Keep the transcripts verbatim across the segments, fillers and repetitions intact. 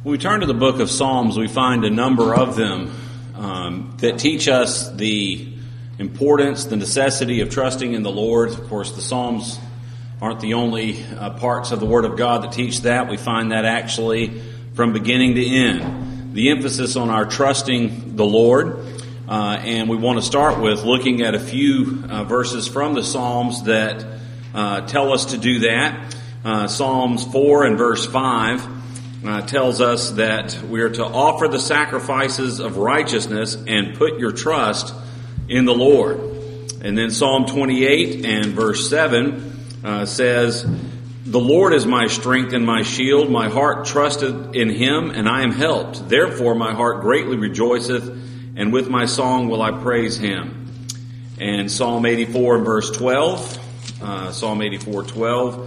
When we turn to the book of Psalms, we find a number of them um, that teach us the importance, the necessity of trusting in the Lord. Of course, the Psalms aren't the only uh, parts of the Word of God that teach that. We find that actually from beginning to end. The emphasis on our trusting the Lord. Uh, and we want to start with looking at a few uh, verses from the Psalms that uh, tell us to do that. Uh, Psalms four and verse five uh, tells us that we are to offer the sacrifices of righteousness and put your trust in the Lord. And then Psalm twenty-eight and verse seven uh, says, "The Lord is my strength and my shield. My heart trusted in him, and I am helped. Therefore my heart greatly rejoiceth, and with my song will I praise him." And Psalm eighty-four and verse twelve, uh, Psalm eighty-four twelve,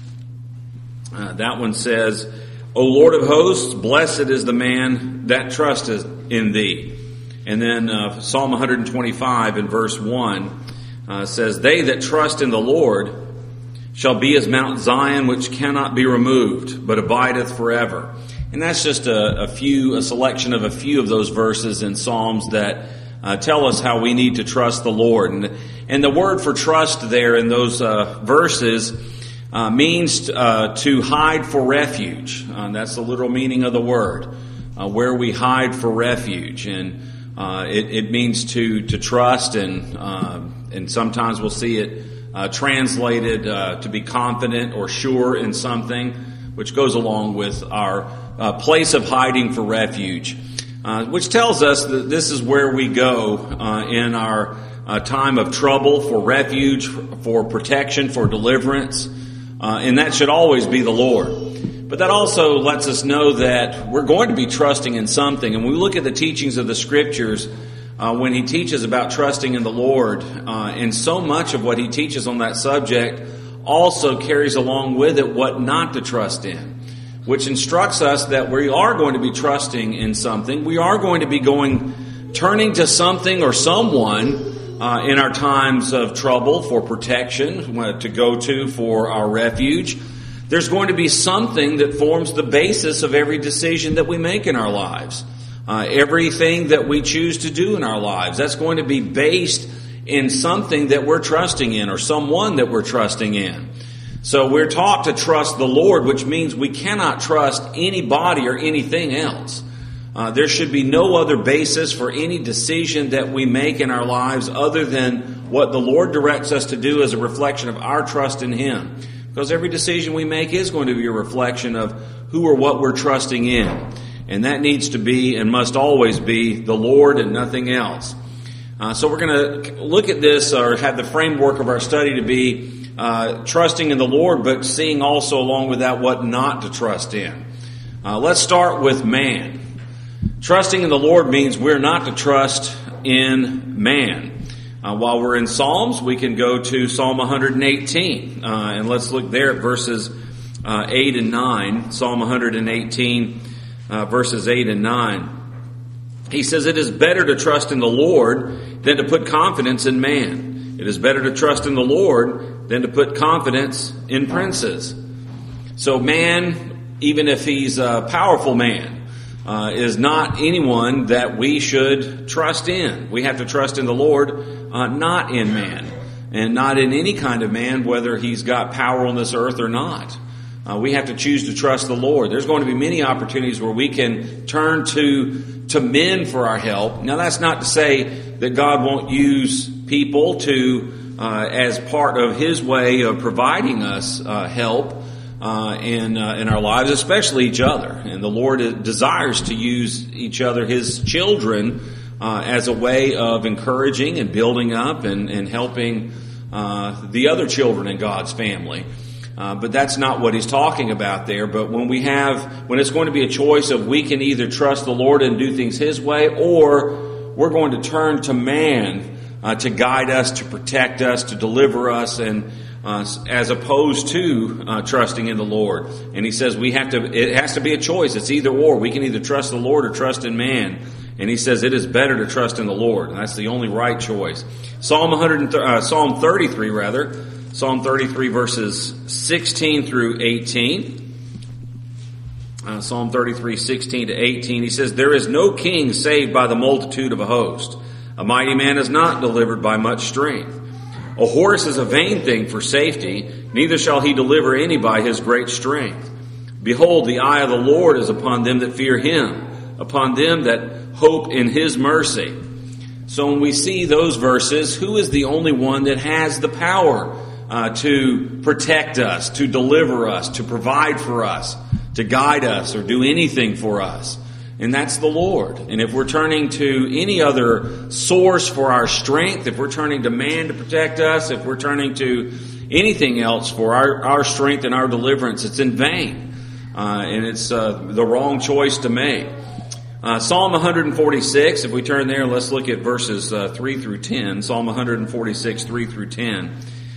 uh, that one says, "O Lord of hosts, blessed is the man that trusteth in thee." And then uh, Psalm one twenty-five and verse one uh, says, "They that trust in the Lord shall be as Mount Zion, which cannot be removed, but abideth forever." And that's just a, a few, a selection of a few of those verses in Psalms that uh, tell us how we need to trust the Lord. And, and the word for trust there in those uh, verses uh, means uh, to hide for refuge. Uh, that's the literal meaning of the word, uh, where we hide for refuge. And uh, it, it means to to trust, and uh, and sometimes we'll see it uh, translated uh, to be confident or sure in something, which goes along with our uh, place of hiding for refuge, uh, which tells us that this is where we go uh, in our uh, time of trouble, for refuge, for protection, for deliverance, uh, and that should always be the Lord. But that also lets us know that we're going to be trusting in something. And when we look at the teachings of the Scriptures, uh, when he teaches about trusting in the Lord, uh, and so much of what he teaches on that subject also carries along with it what not to trust in, which instructs us that we are going to be trusting in something. We are going to be going, turning to something or someone uh, in our times of trouble for protection, to go to for our refuge. There's going to be something that forms the basis of every decision that we make in our lives. Uh, everything that we choose to do in our lives, that's going to be based in something that we're trusting in, or someone that we're trusting in. So we're taught to trust the Lord, which means we cannot trust anybody or anything else. Uh, there should be no other basis for any decision that we make in our lives other than what the Lord directs us to do as a reflection of our trust in him. Because every decision we make is going to be a reflection of who or what we're trusting in. And that needs to be and must always be the Lord and nothing else. Uh, so we're going to look at this, or have the framework of our study to be uh, trusting in the Lord, but seeing also along with that what not to trust in. Uh, let's start with man. Trusting in the Lord means we're not to trust in man. Uh, while we're in Psalms, we can go to Psalm one eighteen, uh, and let's look there at verses uh, eight and nine. Psalm one eighteen, uh, verses eight and nine. He says, "It is better to trust in the Lord than to put confidence in man. It is better to trust in the Lord than to put confidence in princes." So man, even if he's a powerful man, uh, is not anyone that we should trust in. We have to trust in the Lord, uh, not in man, and not in any kind of man, whether he's got power on this earth or not. Uh, we have to choose to trust the Lord. There's going to be many opportunities where we can turn to to men for our help. Now, that's not to say that God won't use people to uh, as part of his way of providing us uh, help uh, in uh, in our lives, especially each other. And the Lord desires to use each other, his children, uh, as a way of encouraging and building up and, and helping uh, the other children in God's family. Uh, but that's not what he's talking about there. But when we have, when it's going to be a choice of we can either trust the Lord and do things his way, or we're going to turn to man uh, to guide us, to protect us, to deliver us, and uh, as opposed to uh, trusting in the Lord. And he says we have to, it has to be a choice. It's either or. We can either trust the Lord or trust in man. And he says it is better to trust in the Lord. And that's the only right choice. Psalm one hundred, uh, Psalm thirty-three rather. Psalm thirty-three verses sixteen through eighteen. Uh, Psalm thirty-three, sixteen to eighteen, he says, "There is no king saved by the multitude of a host. A mighty man is not delivered by much strength. A horse is a vain thing for safety, neither shall he deliver any by his great strength. Behold, the eye of the Lord is upon them that fear him, upon them that hope in his mercy." So when we see those verses, who is the only one that has the power uh, to protect us, to deliver us, to provide for us, to guide us, or do anything for us? And that's the Lord. And if we're turning to any other source for our strength, if we're turning to man to protect us, if we're turning to anything else for our, our strength and our deliverance, it's in vain. Uh, and it's uh, the wrong choice to make. Uh, Psalm one forty-six, if we turn there, let's look at verses uh, three through ten. Psalm one forty-six, three through ten.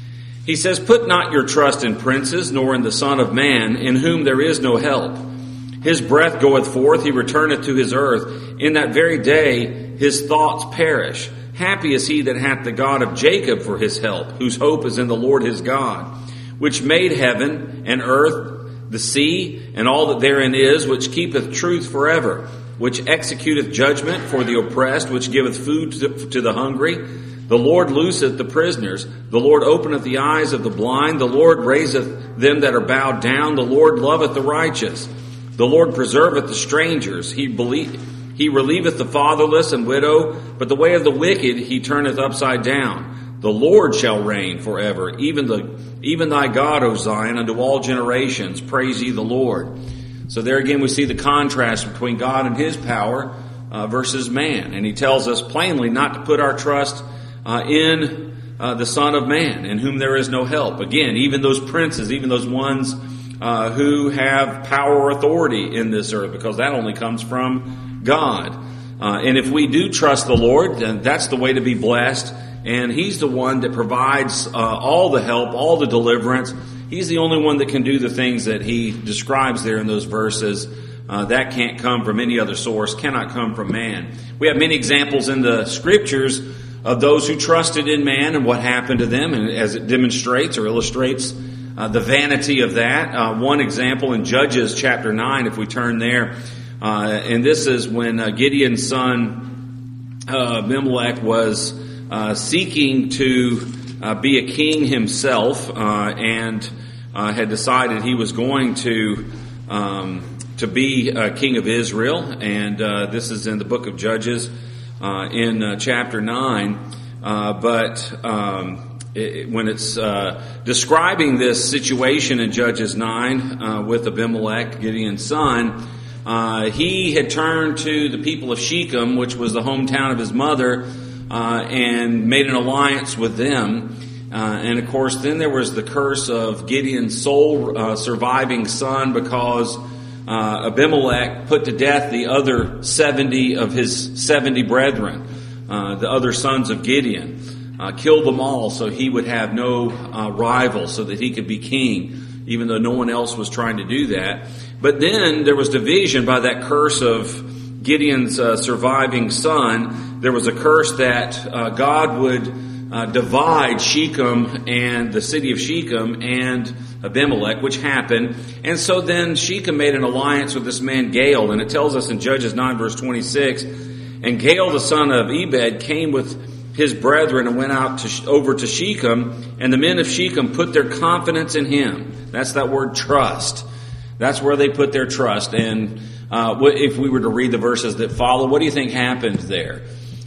He says, "Put not your trust in princes, nor in the Son of Man, in whom there is no help. His breath goeth forth, he returneth to his earth. In that very day his thoughts perish. Happy is he that hath the God of Jacob for his help, whose hope is in the Lord his God, which made heaven and earth, the sea, and all that therein is, which keepeth truth forever, which executeth judgment for the oppressed, which giveth food to, to the hungry. The Lord looseth the prisoners. The Lord openeth the eyes of the blind. The Lord raiseth them that are bowed down. The Lord loveth the righteous. The Lord preserveth the strangers. He believe, He relieveth the fatherless and widow, but the way of the wicked he turneth upside down. The Lord shall reign forever, even the even thy God, O Zion, unto all generations. Praise ye the Lord." So there again we see the contrast between God and his power uh, versus man. And he tells us plainly not to put our trust uh, in uh, the Son of Man, in whom there is no help. Again, even those princes, even those ones Uh, who have power or authority in this earth, because that only comes from God. Uh, and if we do trust the Lord, then that's the way to be blessed. And he's the one that provides uh, all the help, all the deliverance. He's the only one that can do the things that he describes there in those verses. Uh, that can't come from any other source, cannot come from man. We have many examples in the scriptures of those who trusted in man and what happened to them, and as it demonstrates or illustrates Uh, the vanity of that. Uh, one example in Judges chapter nine, if we turn there, uh, and this is when uh, Gideon's son uh, Abimelech was uh, seeking to uh, be a king himself, uh, and uh, had decided he was going to um, to be a king of Israel. And uh, this is in the book of Judges uh, in uh, chapter nine. Uh, but um, It, when it's uh, describing this situation in Judges nine uh, with Abimelech, Gideon's son, uh, he had turned to the people of Shechem, which was the hometown of his mother, uh, and made an alliance with them. Uh, and of course, then there was the curse of Gideon's sole uh, surviving son, because uh, Abimelech put to death the other seventy of his seventy brethren, uh, the other sons of Gideon. Uh, killed them all so he would have no uh, rival, so that he could be king, even though no one else was trying to do that. But then there was division by that curse of Gideon's uh, surviving son. There was a curse that uh, God would uh, divide Shechem and the city of Shechem and Abimelech, which happened. And so then Shechem made an alliance with this man Gael, and it tells us in Judges nine verse twenty-six, "And Gael the son of Ebed came with his brethren and went out to, over to Shechem, and the men of Shechem put their confidence in him." That's that word trust. That's where they put their trust. And uh, if we were to read the verses that follow, what do you think happened there?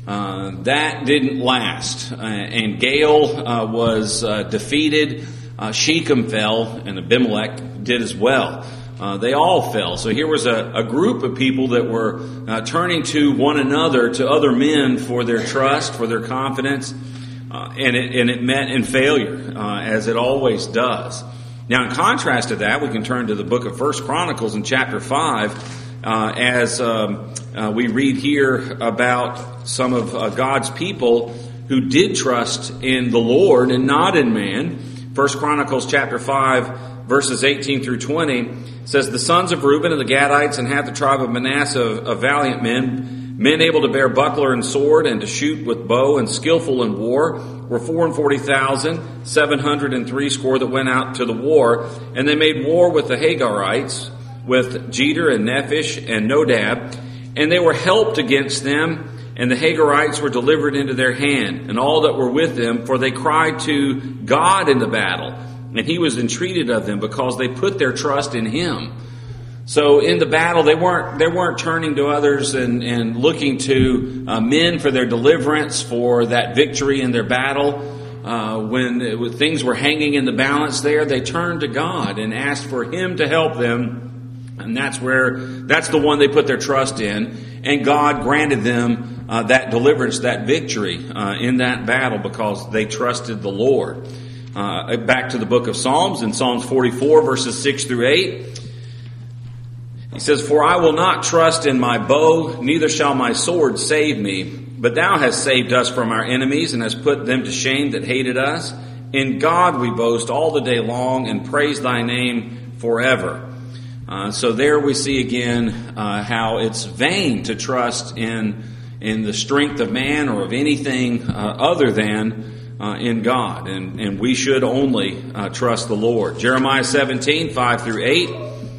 Uh, that didn't last. Uh, and Gael uh, was uh, defeated. Uh, Shechem fell, and Abimelech did as well. Uh, they all fell. So here was a, a group of people that were uh, turning to one another, to other men, for their trust, for their confidence, uh, and, it, and it met in failure, uh, as it always does. Now, in contrast to that, we can turn to the book of First Chronicles in chapter five, uh, as um, uh, we read here about some of uh, God's people who did trust in the Lord and not in man. First Chronicles chapter five, verses eighteen through twenty, says, "The sons of Reuben and the Gadites and half the tribe of Manasseh of valiant men, men able to bear buckler and sword and to shoot with bow and skillful in war, were four and forty thousand, seven hundred and threescore that went out to the war. And they made war with the Hagarites, with Jeter and Nephish and Nodab, and they were helped against them, and the Hagarites were delivered into their hand, and all that were with them, for they cried to God in the battle, and he was entreated of them, because they put their trust in him. So in the battle, they weren't they weren't turning to others and, and looking to uh, men for their deliverance, for that victory in their battle. Uh, when, it, when things were hanging in the balance there, they turned to God and asked for him to help them. And that's where, that's the one they put their trust in. And God granted them uh, that deliverance, that victory uh, in that battle, because they trusted the Lord. Uh, back to the book of Psalms, in Psalms forty-four, verses six through eight. He says, "For I will not trust in my bow, neither shall my sword save me. But thou hast saved us from our enemies, and hast put them to shame that hated us. In God we boast all the day long, and praise thy name forever." Uh, so there we see again uh, how it's vain to trust in in the strength of man or of anything uh, other than uh, in God. And, and we should only uh, trust the Lord. Jeremiah seventeen, five through eight.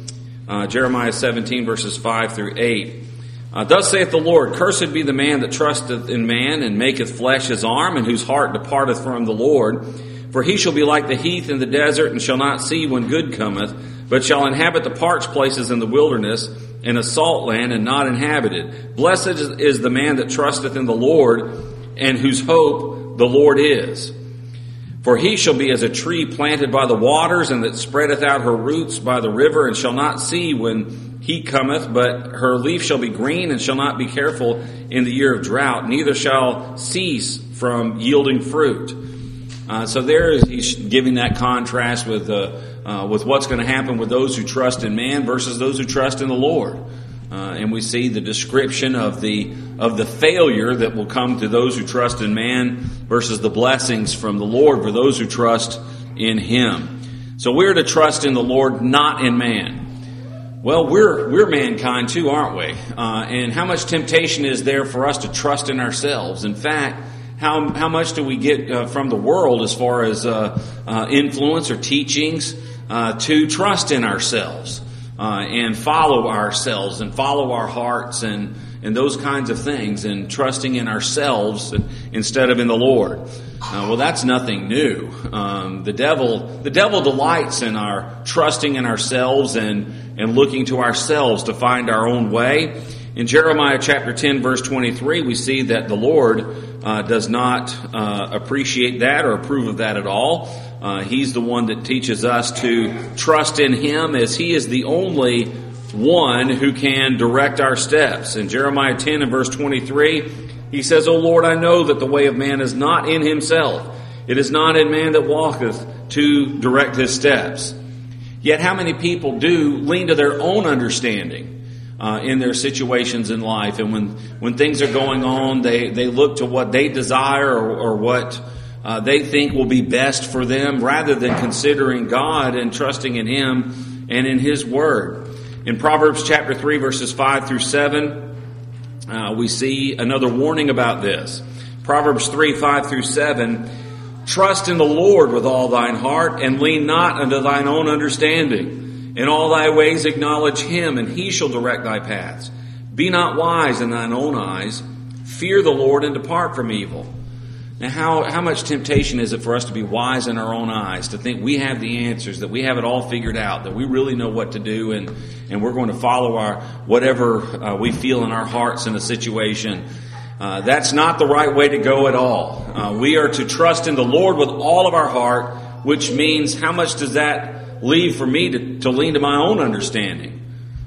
Uh, Jeremiah seventeen, verses five through eight. Uh, Thus saith the Lord, "Cursed be the man that trusteth in man, and maketh flesh his arm, and whose heart departeth from the Lord. For he shall be like the heath in the desert, and shall not see when good cometh, but shall inhabit the parched places in the wilderness, in a salt land, and not inhabited. Blessed is the man that trusteth in the Lord, and whose hope the Lord is. For he shall be as a tree planted by the waters, and that spreadeth out her roots by the river, and shall not see when heat cometh, but her leaf shall be green, and shall not be careful in the year of drought, neither shall cease from yielding fruit." Uh, so there is, he's giving that contrast with uh, uh, with what's going to happen with those who trust in man versus those who trust in the Lord. Uh, and we see the description of the of the failure that will come to those who trust in man versus the blessings from the Lord for those who trust in him. So we're to trust in the Lord, not in man. Well, we're we're mankind too, aren't we? Uh, and how much temptation is there for us to trust in ourselves? In fact, how how much do we get uh, from the world as far as uh, uh, influence or teachings uh, to trust in ourselves uh, and follow ourselves and follow our hearts and and those kinds of things, and trusting in ourselves instead of in the Lord? Uh, well, that's nothing new. Um, the devil the devil delights in our trusting in ourselves and and looking to ourselves to find our own way. In Jeremiah chapter ten, verse twenty-three, we see that the Lord uh, does not uh, appreciate that or approve of that at all. Uh, he's the one that teaches us to trust in him, as he is the only one who can direct our steps. In Jeremiah ten and verse twenty-three, he says, "O Lord, I know that the way of man is not in himself. It is not in man that walketh to direct his steps." Yet how many people do lean to their own understanding uh, in their situations in life? And when, when things are going on, they, they look to what they desire or, or what uh, they think will be best for them, rather than considering God and trusting in him and in his word. In Proverbs chapter three, verses five through seven, uh, we see another warning about this. Proverbs three, five through seven, "Trust in the Lord with all thine heart, and lean not unto thine own understanding. In all thy ways acknowledge him, and he shall direct thy paths. Be not wise in thine own eyes. Fear the Lord, and depart from evil." Now, how, how much temptation is it for us to be wise in our own eyes, to think we have the answers, that we have it all figured out, that we really know what to do, and, and we're going to follow our whatever uh, we feel in our hearts in a situation. Uh, that's not the right way to go at all. Uh, we are to trust in the Lord with all of our heart, which means, how much does that leave for me to, to lean to my own understanding?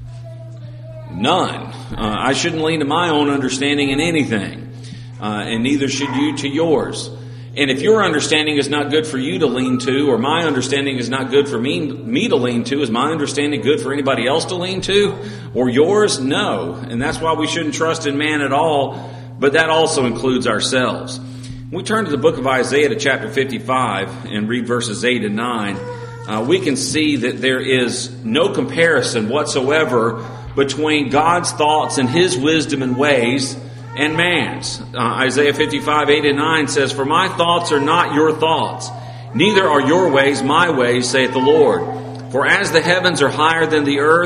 None. Uh, I shouldn't lean to my own understanding in anything. Uh, and neither should you to yours. And if your understanding is not good for you to lean to, or my understanding is not good for me, me to lean to, is my understanding good for anybody else to lean to? Or yours? No. And that's why we shouldn't trust in man at all. But that also includes ourselves. We turn to the book of Isaiah to chapter fifty-five and read verses eight and nine. Uh, we can see that there is no comparison whatsoever between God's thoughts and his wisdom and ways and man's. Uh, Isaiah fifty-five, eight and nine says, "For my thoughts are not your thoughts, neither are your ways my ways, saith the Lord. For as the heavens are higher than the earth,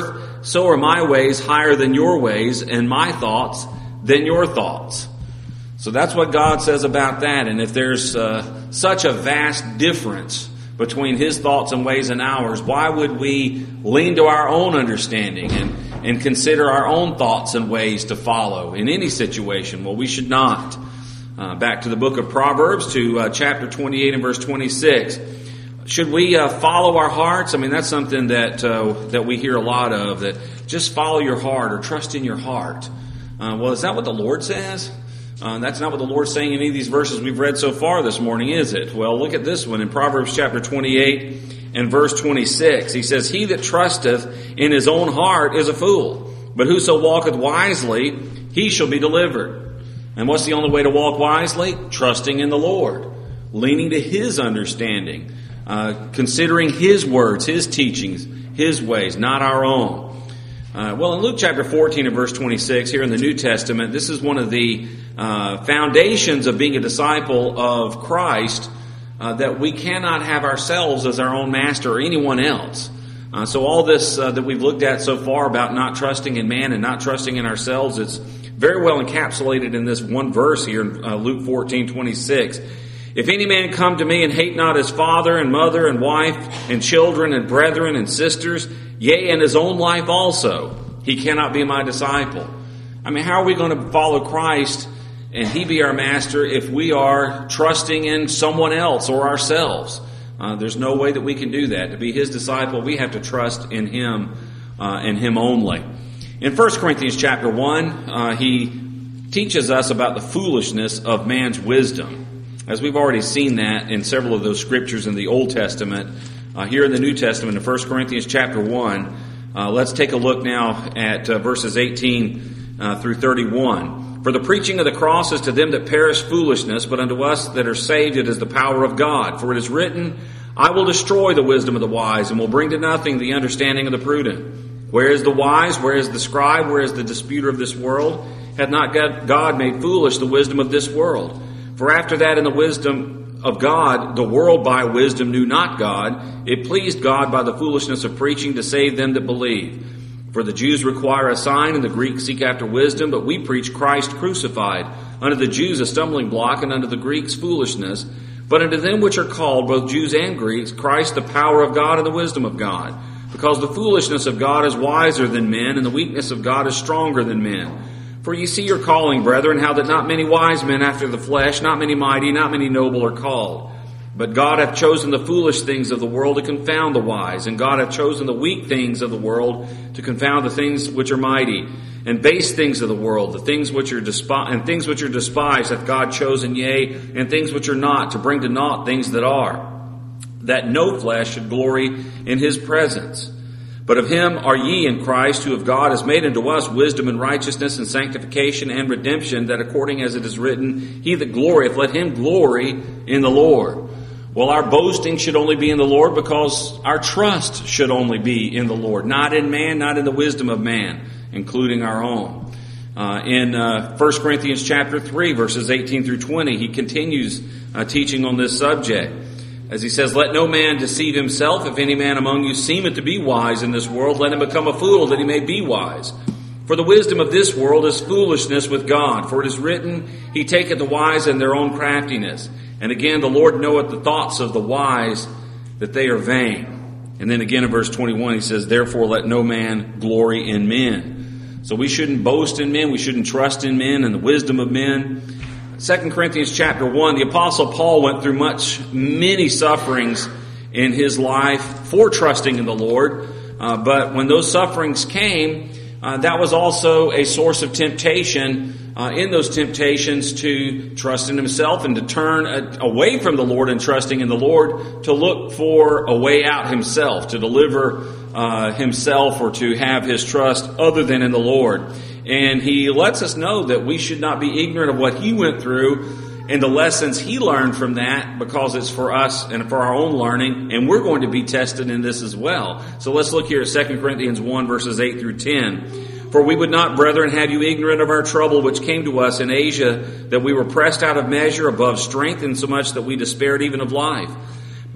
so are my ways higher than your ways, and my thoughts than your thoughts. So that's what God says about that. And if there's uh, such a vast difference between his thoughts and ways and ours, why would we lean to our own understanding and, and consider our own thoughts and ways to follow in any situation? Well, we should not. Uh, back to the book of Proverbs, to uh, chapter twenty-eight and verse twenty-six. Should we uh, follow our hearts? I mean, that's something that uh, that we hear a lot of, that just follow your heart or trust in your heart. Uh, well, is that what the Lord says? Uh, that's not what the Lord's saying in any of these verses we've read so far this morning, is it? Well, look at this one in Proverbs chapter twenty-eight and verse twenty-six. He says, "He that trusteth in his own heart is a fool, but whoso walketh wisely, he shall be delivered." And what's the only way to walk wisely? Trusting in the Lord, leaning to his understanding, uh, considering his words, his teachings, his ways, not our own. Uh, well, in Luke chapter fourteen and verse twenty-six, here in the New Testament, this is one of the uh, foundations of being a disciple of Christ, uh, that we cannot have ourselves as our own master or anyone else. Uh, so all this uh, that we've looked at so far about not trusting in man and not trusting in ourselves, it's very well encapsulated in this one verse here in uh, Luke fourteen twenty-six. "If any man come to me and hate not his father and mother and wife and children and brethren and sisters, yea, and his own life also, he cannot be my disciple." I mean, how are we going to follow Christ and he be our master if we are trusting in someone else or ourselves? Uh, there's no way that we can do that. To be his disciple, we have to trust in him uh, and him only. In First Corinthians chapter one, uh, he teaches us about the foolishness of man's wisdom. As we've already seen that in several of those scriptures in the Old Testament, uh, here in the New Testament, in First Corinthians chapter one, uh, let's take a look now at uh, verses eighteen uh, through thirty-one. "For the preaching of the cross is to them that perish foolishness, but unto us that are saved it is the power of God. For it is written, I will destroy the wisdom of the wise, and will bring to nothing the understanding of the prudent. Where is the wise? Where is the scribe? Where is the disputer of this world? Hath not God made foolish the wisdom of this world? For after that in the wisdom of God, the world by wisdom knew not God. It pleased God by the foolishness of preaching to save them that believe. For the Jews require a sign, and the Greeks seek after wisdom, but we preach Christ crucified. Unto the Jews a stumbling block, and unto the Greeks foolishness. But unto them which are called, both Jews and Greeks, Christ the power of God and the wisdom of God. Because the foolishness of God is wiser than men, and the weakness of God is stronger than men. For ye see your calling, brethren, how that not many wise men after the flesh, not many mighty, not many noble are called. But God hath chosen the foolish things of the world to confound the wise, and God hath chosen the weak things of the world to confound the things which are mighty, and base things of the world, the things which are despised, and things which are despised hath God chosen, yea, and things which are not, to bring to naught things that are, that no flesh should glory in his presence. But of him are ye in Christ, who of God has made unto us wisdom and righteousness and sanctification and redemption, that according as it is written, he that glorieth, let him glory in the Lord. Well, our boasting should only be in the Lord, because our trust should only be in the Lord, not in man, not in the wisdom of man, including our own. Uh, in uh, First Corinthians chapter three, verses eighteen through twenty, he continues uh, teaching on this subject. As he says, "Let no man deceive himself. If any man among you seemeth to be wise in this world, let him become a fool, that he may be wise. For the wisdom of this world is foolishness with God. For it is written, He taketh the wise in their own craftiness. And again, the Lord knoweth the thoughts of the wise, that they are vain." And then again in verse twenty-one, he says, "Therefore let no man glory in men." So we shouldn't boast in men. We shouldn't trust in men and the wisdom of men. Second Corinthians chapter one, the Apostle Paul went through much, many sufferings in his life for trusting in the Lord. Uh, but when those sufferings came, uh, that was also a source of temptation uh, in those temptations to trust in himself and to turn a, away from the Lord and trusting in the Lord, to look for a way out himself, to deliver uh, himself or to have his trust other than in the Lord. And he lets us know that we should not be ignorant of what he went through and the lessons he learned from that, because it's for us and for our own learning, and we're going to be tested in this as well. So let's look here at Second Corinthians one, verses eight through ten. "For we would not, brethren, have you ignorant of our trouble which came to us in Asia, that we were pressed out of measure above strength, insomuch that we despaired even of life.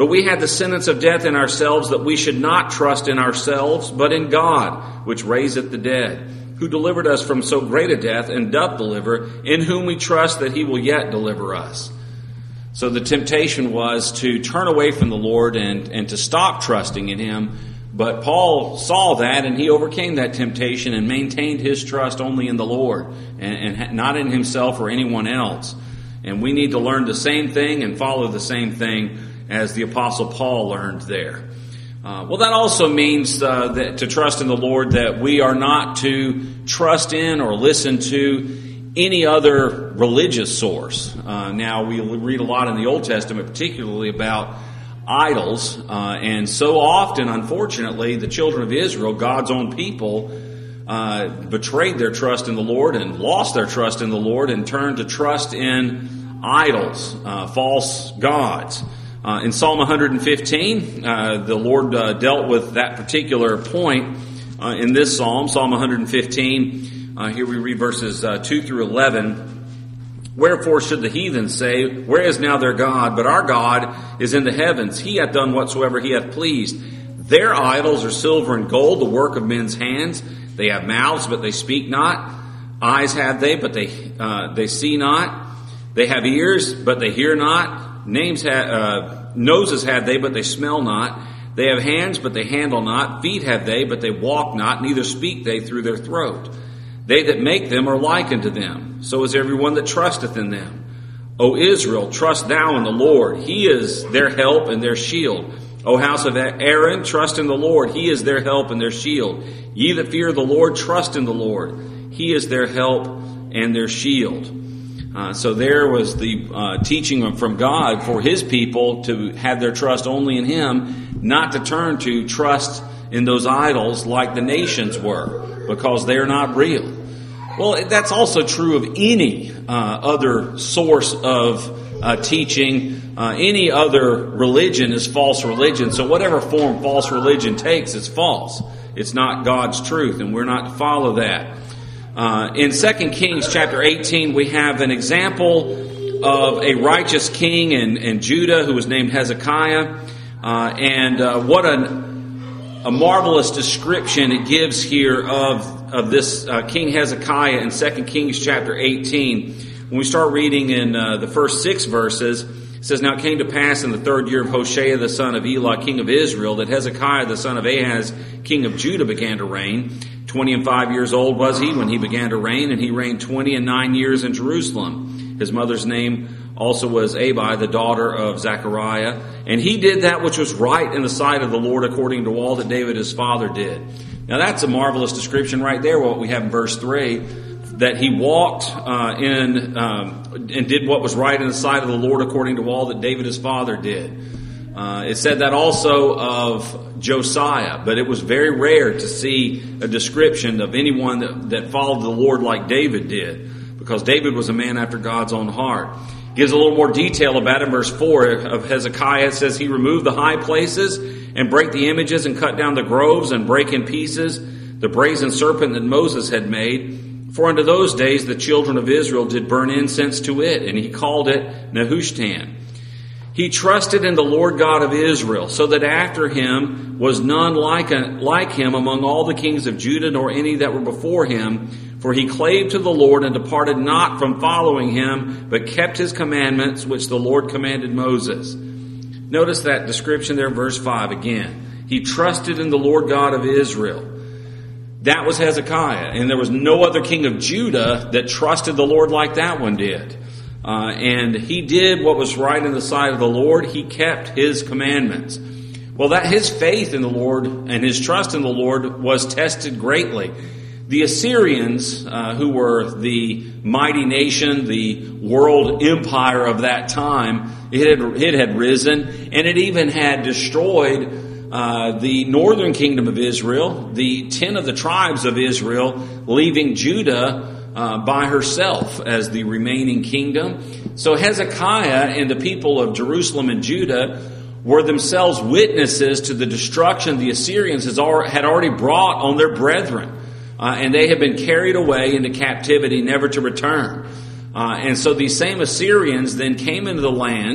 But we had the sentence of death in ourselves, that we should not trust in ourselves, but in God, which raiseth the dead, who delivered us from so great a death, and doth deliver, in whom we trust that he will yet deliver us. So the temptation was to turn away from the Lord and, and to stop trusting in him. But Paul saw that, and he overcame that temptation and maintained his trust only in the Lord and, and not in himself or anyone else. And we need to learn the same thing and follow the same thing as the Apostle Paul learned there. Uh, well, that also means uh, that to trust in the Lord, that we are not to trust in or listen to any other religious source. Uh, now, we read a lot in the Old Testament, particularly about idols, uh, and so often, unfortunately, the children of Israel, God's own people, uh, betrayed their trust in the Lord and lost their trust in the Lord and turned to trust in idols, uh, false gods. Uh, in Psalm one fifteen, uh, the Lord uh, dealt with that particular point uh, in this psalm, Psalm one fifteen. Uh, here we read verses uh, two through eleven. Wherefore should the heathen say, where is now their God? But our God is in the heavens. He hath done whatsoever he hath pleased. Their idols are silver and gold, the work of men's hands. They have mouths, but they speak not. Eyes have they, but they uh, they see not. They have ears, but they hear not. Names ha- uh, noses have they, but they smell not. They have hands, but they handle not. Feet have they, but they walk not. Neither speak they through their throat. They that make them are like unto them. So is everyone that trusteth in them. O Israel, trust thou in the Lord. He is their help and their shield. O house of Aaron, trust in the Lord. He is their help and their shield. Ye that fear the Lord, trust in the Lord. He is their help and their shield. Uh, so there was the uh, teaching from God for his people to have their trust only in him, not to turn to trust in those idols like the nations were, because they're not real. Well, that's also true of any uh, other source of uh, teaching. Uh, any other religion is false religion. So whatever form false religion takes, it's false. It's not God's truth, and we're not to follow that. Uh, in Second Kings chapter eighteen, we have an example of a righteous king in, in Judah who was named Hezekiah. Uh, and uh, what an, a marvelous description it gives here of, of this uh, King Hezekiah in Second Kings chapter eighteen. When we start reading in uh, the first six verses, it says, Now it came to pass in the third year of Hoshea the son of Elah, king of Israel, that Hezekiah the son of Ahaz, king of Judah, began to reign. Twenty and five years old was he when he began to reign, and he reigned twenty and nine years in Jerusalem. His mother's name also was Abi, the daughter of Zechariah. And he did that which was right in the sight of the Lord, according to all that David his father did. Now that's a marvelous description right there, what we have in verse three, that he walked uh, in um, and did what was right in the sight of the Lord, according to all that David his father did. Uh, it said that also of Josiah, but it was very rare to see a description of anyone that, that followed the Lord like David did, because David was a man after God's own heart. It gives a little more detail about it in verse four of Hezekiah. It says, He removed the high places and brake the images and cut down the groves and brake in pieces the brazen serpent that Moses had made. For unto those days the children of Israel did burn incense to it, and he called it Nehushtan. He trusted in the Lord God of Israel, so that after him was none like, a, like him among all the kings of Judah, nor any that were before him. For he clave to the Lord and departed not from following him, but kept his commandments, which the Lord commanded Moses. Notice that description there in verse five again. He trusted in the Lord God of Israel. That was Hezekiah, and there was no other king of Judah that trusted the Lord like that one did. Uh, and he did what was right in the sight of the Lord. He kept his commandments. Well, that his faith in the Lord and his trust in the Lord was tested greatly. The Assyrians, uh, who were the mighty nation, the world empire of that time, it had, it had risen, and it even had destroyed uh, the northern kingdom of Israel, the ten of the tribes of Israel, leaving Judah Uh, by herself as the remaining kingdom. So Hezekiah and the people of Jerusalem and Judah were themselves witnesses to the destruction the Assyrians had already brought on their brethren. Uh, and they had been carried away into captivity, never to return. Uh, and so these same Assyrians then came into the land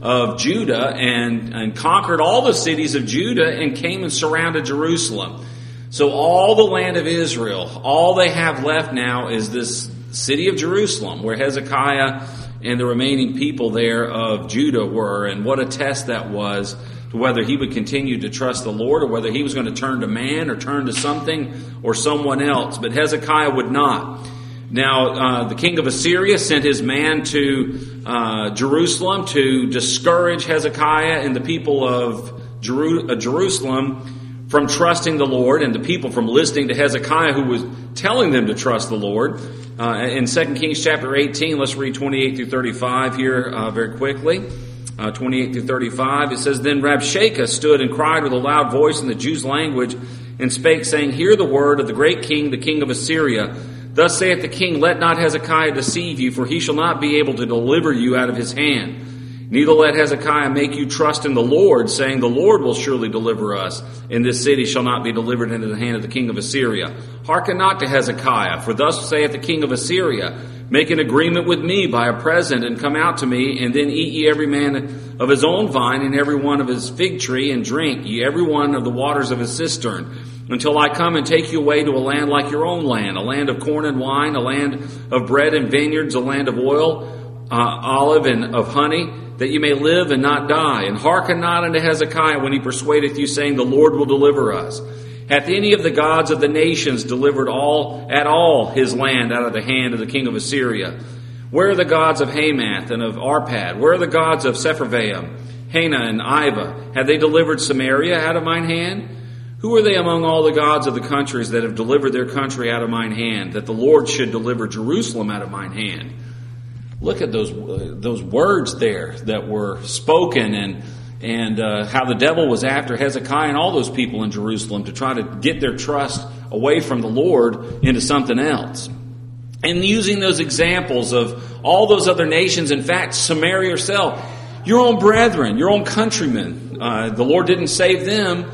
of Judah and, and conquered all the cities of Judah and came and surrounded Jerusalem. So all the land of Israel, all they have left now is this city of Jerusalem, where Hezekiah and the remaining people there of Judah were. And what a test that was to whether he would continue to trust the Lord, or whether he was going to turn to man or turn to something or someone else. But Hezekiah would not. Now, uh, the king of Assyria sent his man to uh, Jerusalem to discourage Hezekiah and the people of Jeru- uh, Jerusalem from trusting the Lord, and the people from listening to Hezekiah, who was telling them to trust the Lord. Uh, in Second Kings chapter eighteen, let's read twenty-eight through thirty-five here uh, very quickly. Uh, twenty-eight through thirty-five, it says, Then Rabshakeh stood and cried with a loud voice in the Jews' language, and spake, saying, Hear the word of the great king, the king of Assyria. Thus saith the king, Let not Hezekiah deceive you, for he shall not be able to deliver you out of his hand. Neither let Hezekiah make you trust in the Lord, saying, The Lord will surely deliver us, and this city shall not be delivered into the hand of the king of Assyria. Hearken not to Hezekiah, for thus saith the king of Assyria, Make an agreement with me by a present, and come out to me, and then eat ye every man of his own vine, and every one of his fig tree, and drink ye every one of the waters of his cistern, until I come and take you away to a land like your own land, a land of corn and wine, a land of bread and vineyards, a land of oil, uh, olive, and of honey, that you may live and not die. And hearken not unto Hezekiah when he persuadeth you, saying, The Lord will deliver us. Hath any of the gods of the nations delivered all at all his land out of the hand of the king of Assyria? Where are the gods of Hamath and of Arpad? Where are the gods of Sepharvaim, Hena and Iva? Have they delivered Samaria out of mine hand? Who are they among all the gods of the countries that have delivered their country out of mine hand, that the Lord should deliver Jerusalem out of mine hand? Look at those uh, those words there that were spoken, and and uh, how the devil was after Hezekiah and all those people in Jerusalem to try to get their trust away from the Lord into something else. And using those examples of all those other nations, in fact, Samaria herself, your own brethren, your own countrymen, uh, the Lord didn't save them.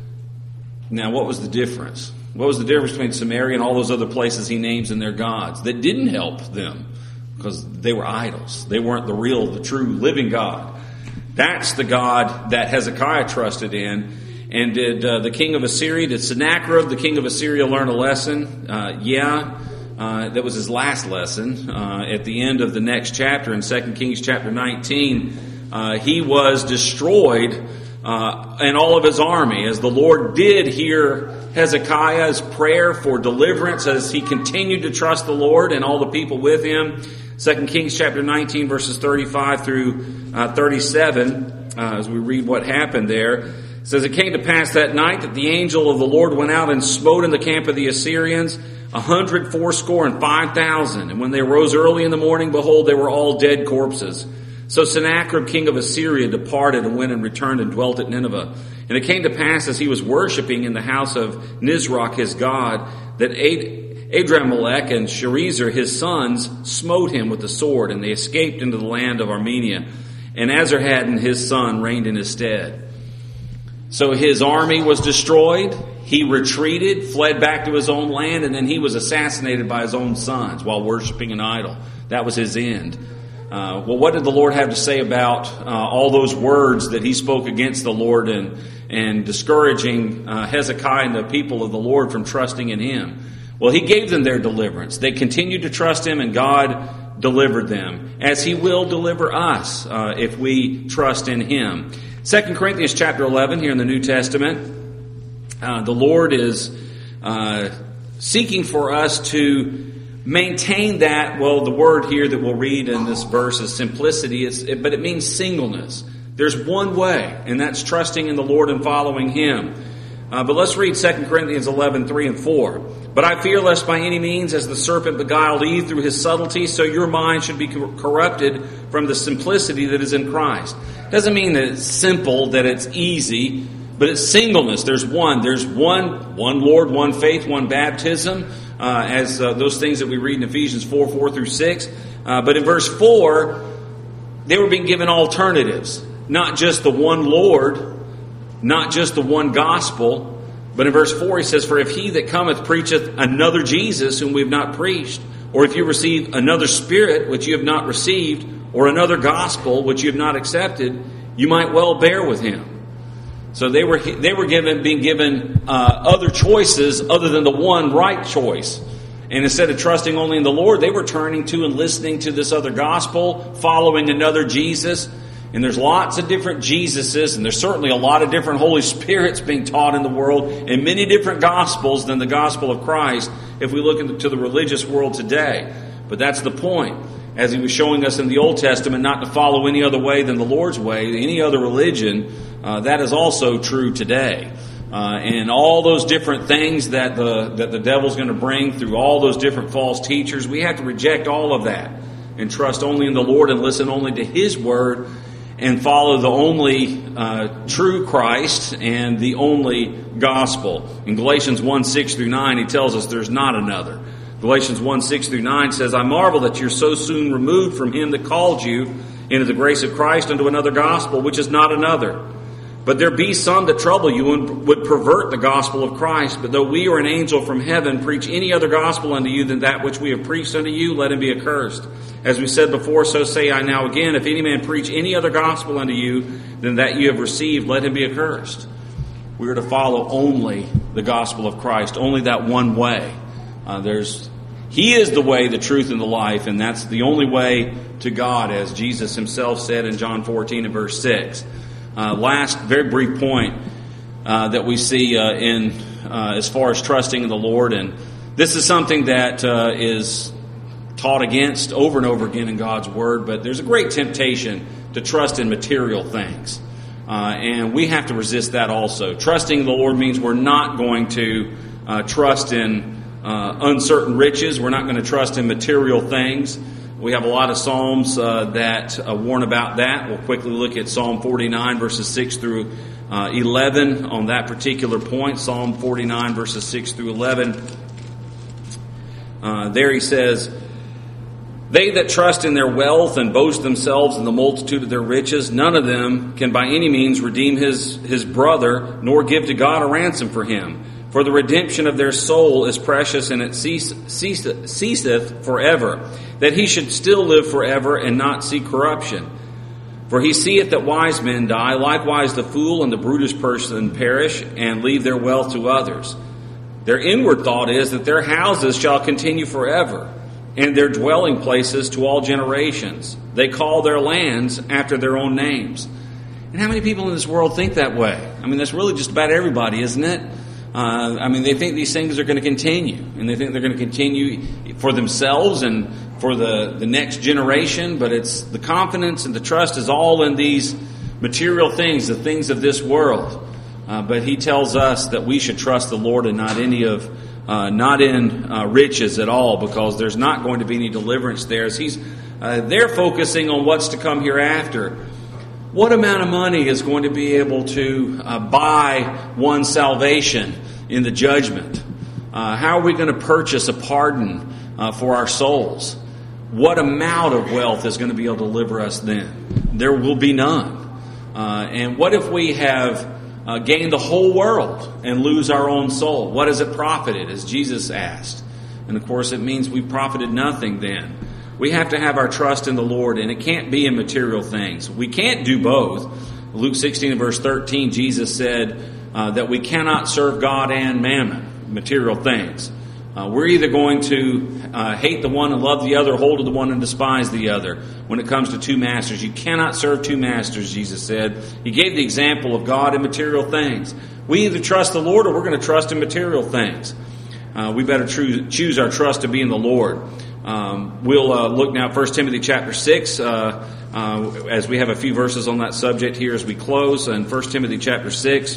Now, what was the difference? What was the difference between Samaria and all those other places he names in their gods that didn't help them? Because they were idols. They weren't the real, the true, living God. That's the God that Hezekiah trusted in. And did uh, the king of Assyria, did Sennacherib, the king of Assyria, learn a lesson? Uh, yeah, uh, that was his last lesson. Uh, at the end of the next chapter, in Second Kings chapter nineteen, uh, he was destroyed, uh, and all of his army, as the Lord did hear Hezekiah's prayer for deliverance as he continued to trust the Lord and all the people with him. Second Kings chapter nineteen, verses thirty-five through uh, thirty-seven, uh, as we read what happened there. It says, It came to pass that night that the angel of the Lord went out and smote in the camp of the Assyrians a hundred fourscore and five thousand. And when they rose early in the morning, behold, they were all dead corpses. So Sennacherib, king of Assyria, departed and went and returned and dwelt at Nineveh. And it came to pass, as he was worshipping in the house of Nisroch his god, that Ad- Adramelech and Sharezer his sons smote him with the sword, and they escaped into the land of Armenia. And Azarhaddon his son reigned in his stead. So his army was destroyed. He retreated, fled back to his own land, and then he was assassinated by his own sons while worshiping an idol. That was his end. Uh, well, what did the Lord have to say about uh, all those words that he spoke against the Lord and and discouraging uh, Hezekiah and the people of the Lord from trusting in him? Well, he gave them their deliverance. They continued to trust him, and God delivered them, as he will deliver us uh, if we trust in him. Second Corinthians chapter eleven, here in the New Testament, uh, the Lord is uh, seeking for us to maintain that. Well, the word here that we'll read in this verse is simplicity, it's, it, but it means singleness. There's one way, and that's trusting in the Lord and following him. Uh, but let's read Second Corinthians eleven, three and four. But I fear lest by any means, as the serpent beguiled Eve through his subtlety, so your mind should be corrupted from the simplicity that is in Christ. Doesn't mean that it's simple, that it's easy, but it's singleness. There's one. There's one, one Lord, one faith, one baptism, uh, as uh, those things that we read in Ephesians four, four through six. Uh, but in verse four, they were being given alternatives. Not just the one Lord, not just the one gospel, but in verse four he says, For if he that cometh preacheth another Jesus whom we have not preached, or if you receive another Spirit which you have not received, or another gospel which you have not accepted, you might well bear with him. So they were they were given being given uh, other choices other than the one right choice. And instead of trusting only in the Lord, they were turning to and listening to this other gospel, following another Jesus. And there's lots of different Jesuses, and there's certainly a lot of different Holy Spirits being taught in the world, and many different gospels than the gospel of Christ if we look into the religious world today. But that's the point. As he was showing us in the Old Testament, not to follow any other way than the Lord's way, any other religion, uh, that is also true today. Uh, and all those different things that the that the devil's going to bring through all those different false teachers, we have to reject all of that and trust only in the Lord and listen only to His Word and follow the only uh, true Christ and the only gospel. In Galatians one, six through nine, he tells us there's not another. Galatians one, six through nine says, I marvel that you're so soon removed from him that called you into the grace of Christ unto another gospel, which is not another. But there be some that trouble you and would pervert the gospel of Christ. But though we or an angel from heaven preach any other gospel unto you than that which we have preached unto you, let him be accursed. As we said before, so say I now again, if any man preach any other gospel unto you than that you have received, let him be accursed. We are to follow only the gospel of Christ, only that one way. Uh, there's He is the way, the truth, and the life, and that's the only way to God, as Jesus himself said in John fourteen and verse six. Uh, last, very brief point uh, that we see uh, in uh, as far as trusting in the Lord, and this is something that uh, is taught against over and over again in God's Word, but there's a great temptation to trust in material things. Uh, and we have to resist that also. Trusting in the Lord means we're not going to uh, trust in uh, uncertain riches. We're not going to trust in material things. We have a lot of Psalms uh, that uh, warn about that. We'll quickly look at Psalm forty-nine, verses six through uh, eleven on that particular point. Psalm forty-nine, verses six through eleven. Uh, there he says, they that trust in their wealth and boast themselves in the multitude of their riches, none of them can by any means redeem his, his brother, nor give to God a ransom for him. For the redemption of their soul is precious, and it cease, cease, ceaseth forever, that he should still live forever and not see corruption. For he seeth that wise men die, likewise the fool and the brutish person perish, and leave their wealth to others. Their inward thought is that their houses shall continue forever, and their dwelling places to all generations. They call their lands after their own names. And how many people in this world think that way? I mean, that's really just about everybody, isn't it? Uh, I mean, they think these things are going to continue, and they think they're going to continue for themselves and for the, the next generation, but it's the confidence and the trust is all in these material things, the things of this world. Uh, but he tells us that we should trust the Lord and not any of, uh, not in uh, riches at all, because there's not going to be any deliverance there. As he's, uh, they're focusing on what's to come hereafter. What amount of money is going to be able to uh, buy one's salvation in the judgment? Uh, how are we going to purchase a pardon uh, for our souls? What amount of wealth is going to be able to deliver us then? There will be none. Uh, and what if we have uh, gained the whole world and lose our own soul? What has it profited, as Jesus asked? And of course it means we've profited nothing then. We have to have our trust in the Lord, and it can't be in material things. We can't do both. Luke sixteen and verse thirteen, Jesus said uh, that we cannot serve God and mammon, material things. Uh, we're either going to uh, hate the one and love the other, hold to the one and despise the other. When it comes to two masters, you cannot serve two masters, Jesus said. He gave the example of God and material things. We either trust the Lord or we're going to trust in material things. Uh, we better tru- choose our trust to be in the Lord. Um, we'll uh, look now at First Timothy chapter six, uh, uh, as we have a few verses on that subject here as we close. In First Timothy chapter six,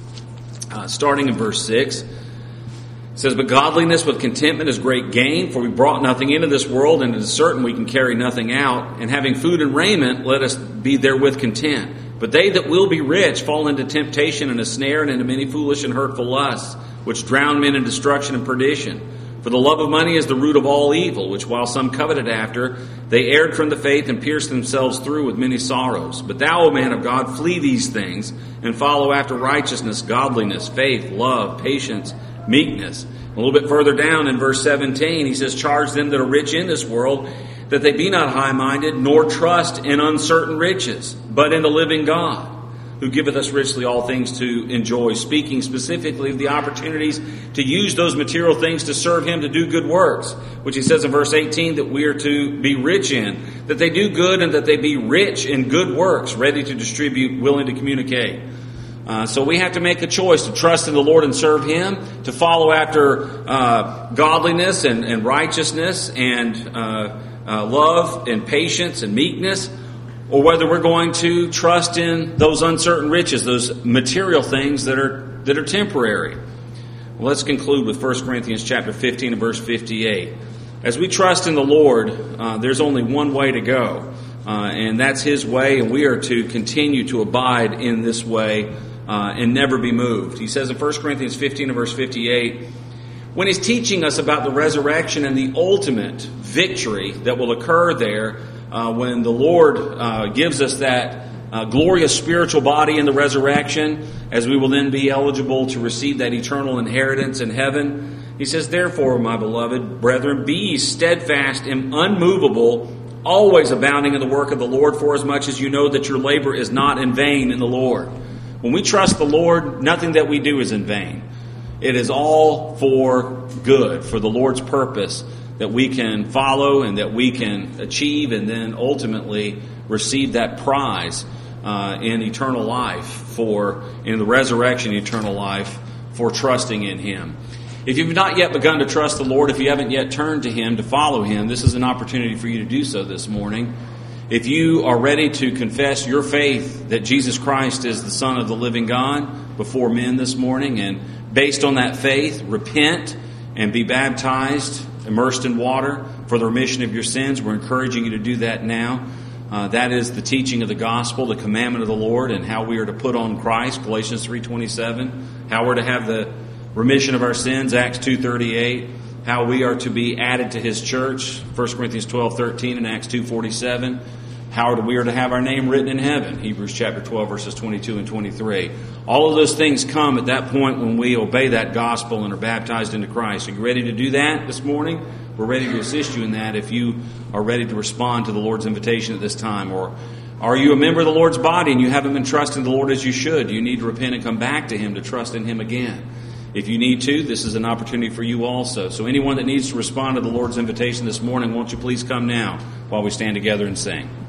uh, starting in verse six, it says, but godliness with contentment is great gain, for we brought nothing into this world, and it is certain we can carry nothing out. And having food and raiment, let us be therewith content. But they that will be rich fall into temptation and a snare, and into many foolish and hurtful lusts, which drown men in destruction and perdition. For the love of money is the root of all evil, which while some coveted after, they erred from the faith and pierced themselves through with many sorrows. But thou, O man of God, flee these things, and follow after righteousness, godliness, faith, love, patience, meekness. A little bit further down in verse seventeen, he says, charge them that are rich in this world, that they be not high-minded, nor trust in uncertain riches, but in the living God, who giveth us richly all things to enjoy, speaking specifically of the opportunities to use those material things to serve Him, to do good works, which he says in verse eighteen that we are to be rich in, that they do good and that they be rich in good works, ready to distribute, willing to communicate. Uh, so we have to make a choice to trust in the Lord and serve Him, to follow after uh, godliness and, and righteousness and uh, uh, love and patience and meekness, or whether we're going to trust in those uncertain riches, those material things that are that are temporary. Well, let's conclude with First Corinthians chapter fifteen and verse fifty-eight. As we trust in the Lord, uh, there's only one way to go, uh, and that's His way, and we are to continue to abide in this way uh, and never be moved. He says in First Corinthians fifteen and verse fifty-eight, when he's teaching us about the resurrection and the ultimate victory that will occur there, Uh, when the Lord uh, gives us that uh, glorious spiritual body in the resurrection, as we will then be eligible to receive that eternal inheritance in heaven. He says, therefore, my beloved brethren, be ye steadfast and unmovable, always abounding in the work of the Lord, for as much as you know that your labor is not in vain in the Lord. When we trust the Lord, nothing that we do is in vain. It is all for good, for the Lord's purpose, that we can follow and that we can achieve and then ultimately receive that prize uh, in eternal life, for in the resurrection eternal life, for trusting in Him. If you've not yet begun to trust the Lord, if you haven't yet turned to Him to follow Him, this is an opportunity for you to do so this morning. If you are ready to confess your faith that Jesus Christ is the Son of the living God before men this morning, and based on that faith, repent and be baptized, immersed in water for the remission of your sins, we're encouraging you to do that now. Uh, that is the teaching of the gospel, the commandment of the Lord, and how we are to put on Christ, Galatians three twenty-seven. How we're to have the remission of our sins, Acts two thirty-eight. How we are to be added to His church, First Corinthians twelve thirteen and Acts two forty-seven. How we are to have our name written in heaven, Hebrews chapter twelve verses twenty-two and twenty-three. All of those things come at that point when we obey that gospel and are baptized into Christ. Are you ready to do that this morning? We're ready to assist you in that if you are ready to respond to the Lord's invitation at this time. Or are you a member of the Lord's body and you haven't been trusting the Lord as you should? You need to repent and come back to Him to trust in Him again. If you need to, this is an opportunity for you also. So anyone that needs to respond to the Lord's invitation this morning, won't you please come now while we stand together and sing.